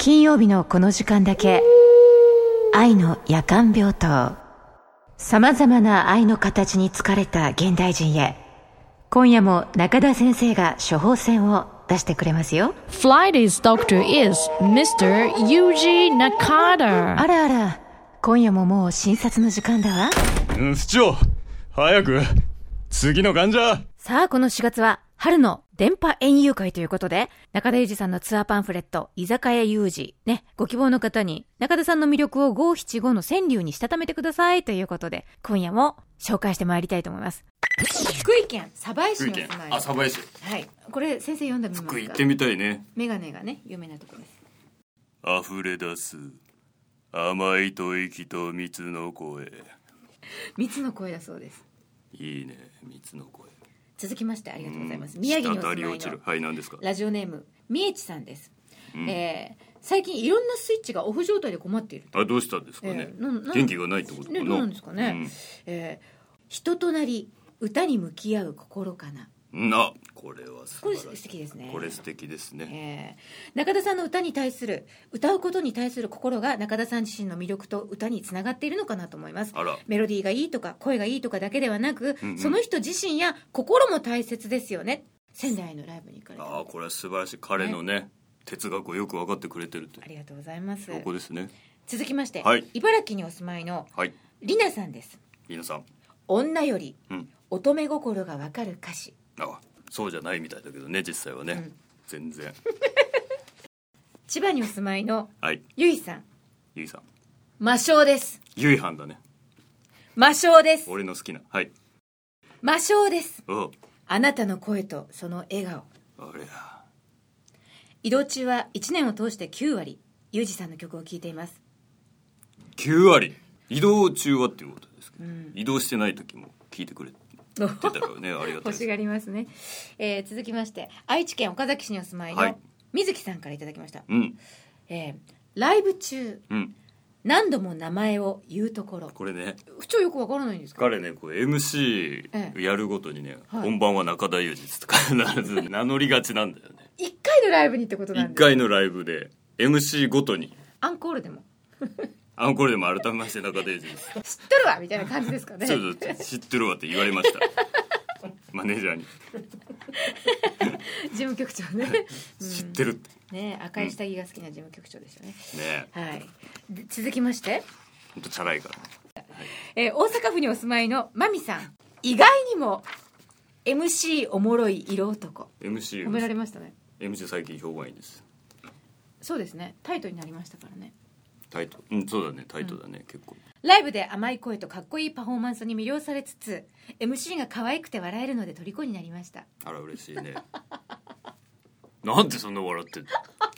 金曜日のこの時間だけ愛の夜間病棟。さまざまな愛の形に疲れた現代人へ、今夜も中田先生が処方箋を出してくれますよ。 Friday's doctor is Mr. Yuji Nakata。 あらあら、今夜ももう診察の時間だわ。 市長、早く次の患者。 さあ、この4月は春の電波園遊会ということで、中田裕二さんのツアーパンフレット、居酒屋有事ね、ご希望の方に中田さんの魅力を575の川柳にしたためてくださいということで、今夜も紹介してまいりたいと思います。福井県鯖江市の住まい。 鯖江市。 はい。これ先生読んでみますか。 福井行ってみたいね。 メガネがね、有名なところです。 溢れ出す甘い吐息と蜜の声。 蜜の声だそうです。 いいね、蜜の声。 続きまして、ありがとうございます。宮城にお住まいの、 はい、何ですか。 ラジオネームみえちさんです。最近いろんなスイッチがオフ状態で困っていると。 どうしたんですかね。元気がないってことかな。 どうなんですかね。人となり歌に向き合う心かな。 これは素晴らしい。 これ素敵ですね。 これ素敵ですね。 中田さんの歌に対する、歌うことに対する心が中田さん自身の魅力と歌につながっているのかなと思います。メロディーがいいとか声がいいとかだけではなく、その人自身や心も大切ですよね。仙台のライブに行かれた。 これは素晴らしい。彼のね、哲学をよく分かってくれてるって。 ありがとうございます。 ここですね。 続きまして、 はい、 茨城にお住まいのりなさんです。 りなさん。 女より乙女心が分かる歌詞。 そうじゃないみたいだけどね、実際はね、全然。 千葉にお住まいのゆいさん。 ゆいさん、 魔性です。 ゆいはんだね。 魔性です。 俺の好きな。 魔性です。あなたの声とその笑顔。移動中は1年を通して9割ゆうじさんの曲を聴いています。 9割。移動中はっていうことですけど、移動してない時も聴いてくれてたらね、ありがたいです。 欲しがりますね。続きまして、愛知県岡崎市にお住まいの水木さんからいただきました。ライブ中、何度も名前を言うところ。これね、 不調よくわからないんですか。 彼ね、こう MC やるごとにね、本番は中田裕二とか必ず名乗りがちなんだよね。 1回のライブにってことなんです。 1回のライブで MC ごとに。 アンコールでもアンコールでも改めまして中田裕二です。 知ってるわみたいな感じですかね。 そう知ってるわって言われましたマネージャーに事務局長ね知ってるってね。赤い下着が好きな事務局長ですよね。 ね。 はい。続きまして、 本当チャラいからね。大阪府にお住まいのマミさん。意外にも MC おもろい色男。 MC 褒められましたね。 MC 最近評判いいです。 そうですね、タイトになりましたからね。 タイト、そうだね、タイトだね、結構。 ライブで甘い声とかっこいいパフォーマンスに魅了されつつ、 MC が可愛くて笑えるので虜になりました。 あら嬉しいねなんでそんな笑ってる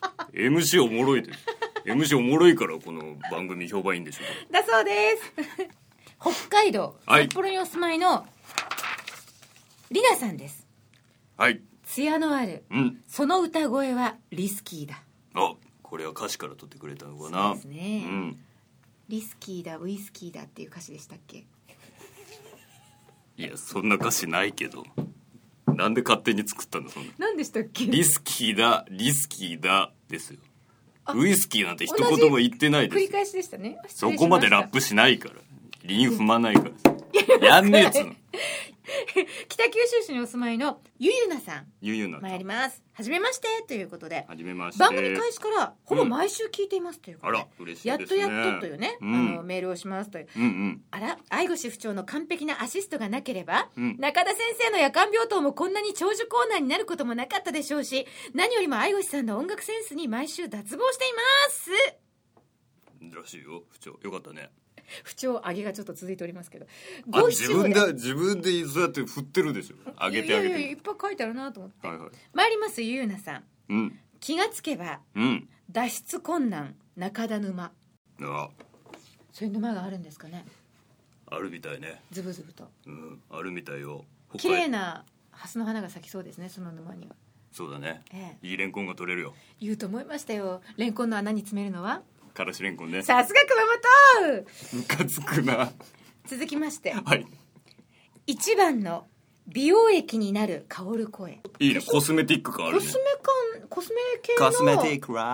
MC おもろいです。 MC おもろいからこの番組評判いいんでしょだそうです北海道札幌にお住まいのりなさんです。艶のある、その歌声はリスキーだ。 これは歌詞から取ってくれたのかな。 そうですね、リスキーだウイスキーだっていう歌詞でしたっけ。 いや、そんな歌詞ないけど、なんで勝手に作ったの。そんな何でしたっけ。 リスキーだリスキーだですよ。ウイスキーなんて一言も言ってないです。 繰り返しでしたね。 そこまでラップしないから、リン踏まないからやんねえっつの北九州市にお住まいのゆゆなさん。 ゆゆな参ります。はじめましてということで、 はじめまして。 番組開始からほぼ毎週聞いていますということで、 嬉しいですね。 やっとというね、メールをしますという、愛護支部長の完璧なアシストがなければ、中田先生の夜間病棟もこんなに長寿コーナーになることもなかったでしょうし、何よりも愛護士さんの音楽センスに毎週脱帽していますらしいよ。不調よかったね。 不調上げがちょっと続いておりますけど、 自分でそうやって振ってるでしょ。上げていっぱい書いてあるなと思って、参りますゆうなさん、気がつけば、脱出困難中田沼。そういう沼があるんですかね。 あるみたいね。 ズブズブと、 あるみたいよ。 綺麗なハスの花が咲きそうですね、その沼には。 そうだね、いいレンコンが取れるよ。 言うと思いましたよ。レンコンの穴に詰めるのはからしレンコンね。 さすが熊本。 ムカつくな。 続きまして、一番の美容液になる香る声。 いいね。コスメティック感あるね。 コスメ系のコスメティックラブ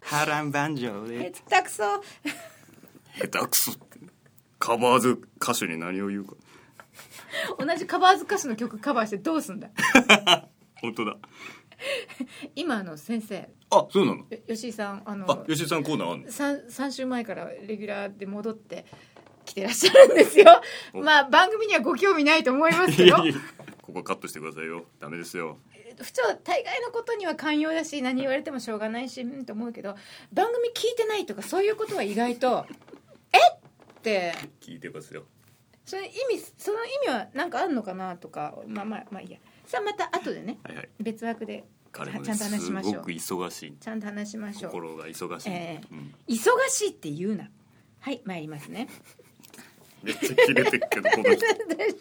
波乱万丈で下手くそ。 下手くそってカバーズ歌手に何を言うか。 同じカバーズ歌手の曲カバーしてどうすんだ。 本当だ。 今先生、 あ、そうなの。 吉井さん吉井さんコーナーあんの。 3週前からレギュラーで戻って来てらっしゃるんですよ。まあ番組にはご興味ないと思いますけど。 ここカットしてくださいよ。ダメですよ。 不調大概のことには寛容だし、何言われてもしょうがないしと思うけど、番組聞いてないとかそういうことは意外とえって聞いてますよ。 その意味は何かあるのかなとか、まあいいや。さあまた後でね、 はいはい、 別枠で彼もね、 ちゃんと話しましょう。 すごく忙しい。 ちゃんと話しましょう。 心が忙しい、 忙しいって言うな。はい、参りますね。 めっちゃキレてるけどこの人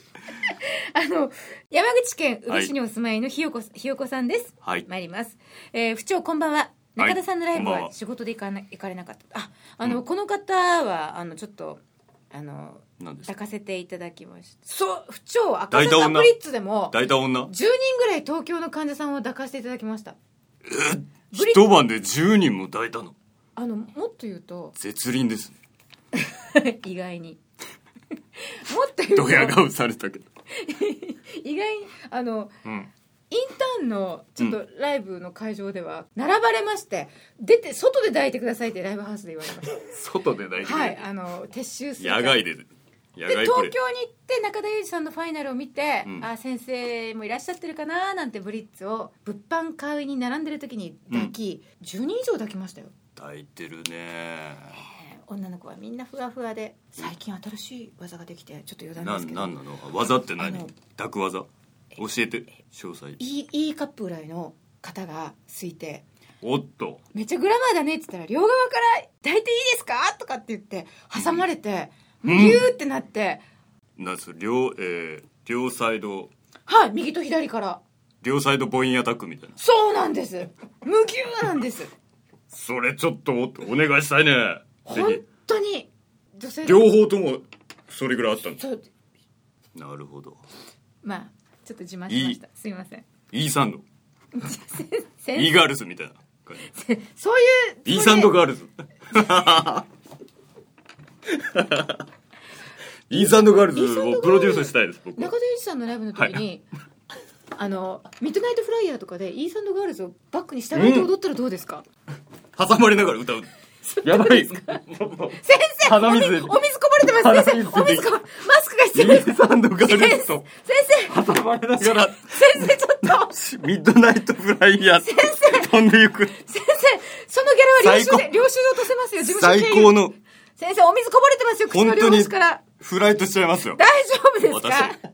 山口県宇部市にお住まいのひよこさんです。 はい、 参ります。府長こんばんは。中田さんのライブは仕事で行かれなかった。この方はちょっと抱かせていただきました。そう、府長赤坂ブリッツでも抱いた女 10人ぐらい東京の患者さんを抱かせていただきました。 一晩で10人も抱いたの。 もっと言うと絶倫ですね。意外にもっと言うとドヤ顔されたけど意外にインターンのちょっとライブの会場では並ばれまして、出て外で抱いてくださいってライブハウスで言われました。 外で抱いてください。 はい、撤収する野外で東京に行って中田裕二さんのファイナルを見て、先生もいらっしゃってるかななんてブリッツを物販買いに並んでる時に抱き、10人以上抱きましたよ。 抱いてるね。 女の子はみんなふわふわで、最近新しい技ができてちょっと余談ですけど。 何なの技って何？抱く技教えて詳細。 いいカップぐらいの方がついて、 おっとめっちゃグラマーだねって言ったら、両側から抱いていいですかとかって言って挟まれて、ギューってなって、両サイド、 はい、 右と左から両サイドボインアタックみたいな。 そうなんです。無ギューなんです。それちょっとお願いしたいね。 本当に女性両方ともそれぐらいあったんです。なるほど。 まあちょっと自慢しました。すいません。 イーサンドイーガールズみたいなそういうイーサンドガールズイーサンドガールズをプロデュースしたいです。僕中田裕二さんのライブの時に、ミッドナイトフライヤーとかでイーサンドガールズをバックに従えて踊ったらどうですか？ 挟まれながら歌う。やばい。先生、鼻水お水こぼれてます。先生、お水こぼれ、マスクが必要です。 イーサンドガールズと先生挟まれながら、 先生ちょっとミッドナイトフライヤー先生飛んでいく。 先生、そのギャラは領収で落とせますよ。事務所経由。 最高の。 先生、お水こぼれてますよ。口の両端から。 フライトしちゃいますよ。 大丈夫ですか？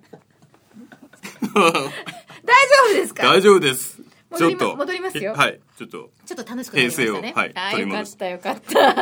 大丈夫ですか？ 大丈夫です。 戻りますよ。 はい、ちょっと楽しくなりましたね。 はい、取り戻す。 よかった。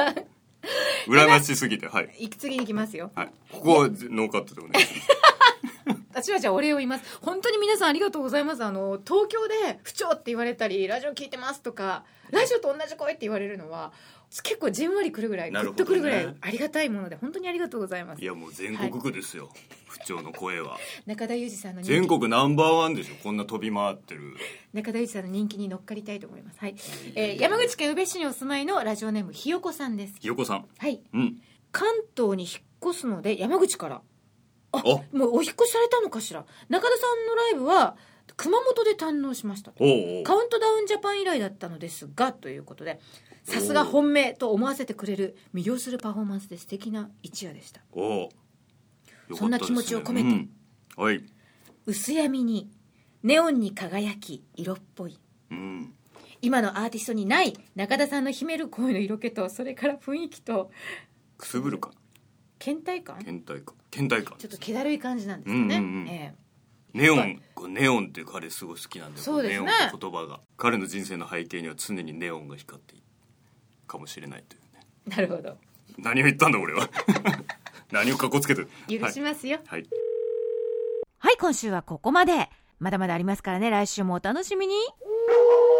羨ましすぎて、はい。 次に行きますよ。 はい。ここはノーカットでお願いします。 私はじゃあお礼を言います。本当に皆さんありがとうございます。東京で不調って言われたり、ラジオ聞いてますとか、ラジオと同じ声って言われるのは結構じんわりくるぐらい、グッとくるぐらいありがたいもので、本当にありがとうございます。 いやもう全国区ですよ。不調の声は。 中田裕二さんの全国ナンバーワンでしょ。こんな飛び回ってる。 中田裕二さんの人気に乗っかりたいと思います。はい。山口県宇部市にお住まいのラジオネームひよこさんです。 ひよこさん。 はい。関東に引っ越すので山口から。もうお引っ越しされたのかしら。中田さんのライブは熊本で堪能しましたと。カウントダウンジャパン以来だったのですが、ということで、さすが本命と思わせてくれる魅了するパフォーマンスで素敵な一夜でした。そんな気持ちを込めて、 はい、 薄闇にネオンに輝き色っぽい、今のアーティストにない中田さんの秘める声の色気と、それから雰囲気とくすぶるか倦怠感ちょっと気だるい感じなんですよね。 ネオンって彼すごい好きなんだよ。 そうですね。 ネオンって言葉が彼の人生の背景には常にネオンが光っているかもしれないというね。 なるほど。 何を言ったんだ俺は。何をかっこつけてる。 許しますよ。 はい、 はい、今週はここまで。まだまだありますからね、来週もお楽しみに。